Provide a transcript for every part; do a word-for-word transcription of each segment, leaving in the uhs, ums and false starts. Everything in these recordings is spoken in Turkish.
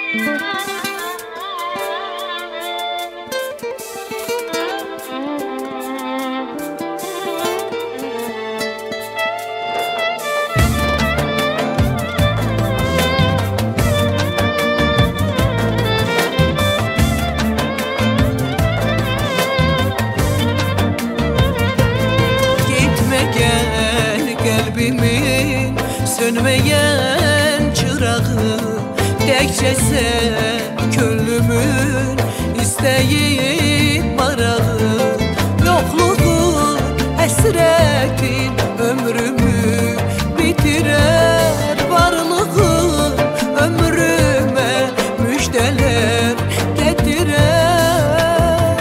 Kalbimin sönmeyen çırağı, tekçe sen könlümün isteği marağı. Yokluğun, hasretin ömrümü bitirer, varlığın ömrüme müjdeler getirer.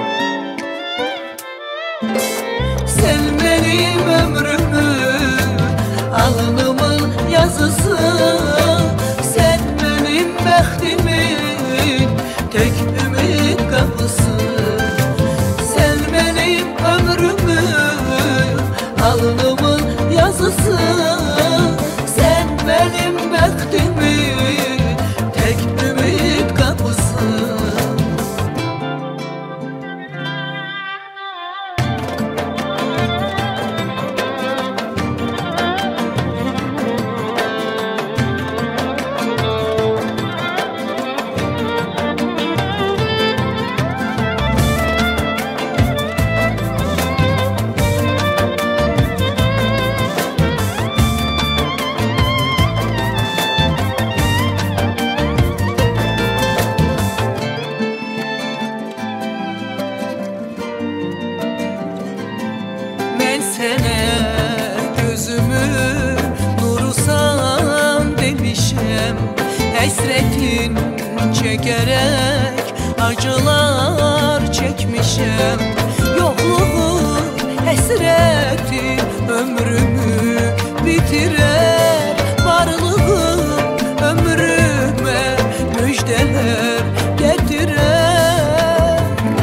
Sen benim ömrümün, alnımın yazısı, sen benim bəxtimin tek ümit kapısı. Sen benim ömrümün, alnımın yazısı, sen benim bəxtimin tek ümit kapısı. Sene gözümün nurusan demişem, hasretin çekerek acılar çekmişem. Yokluğun, hasretin ömrümü bitirer, varlığın ömrüme müjdeler getirer.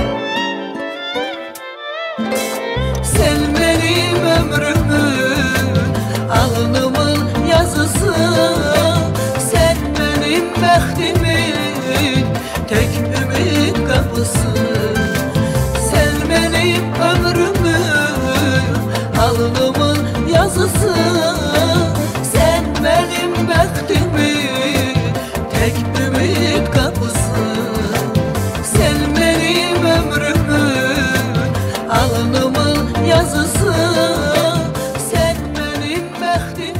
Sen benim ömrümün, alnımın yazısı, sen benim bəxtimin tek ümit kapısı. Sen benim ömrümün, alnımın yazısı, sen benim bəxtimin tek ümit kapısı. Sen benim ömrümün, alnımın yazısı, sen benim bəxtimin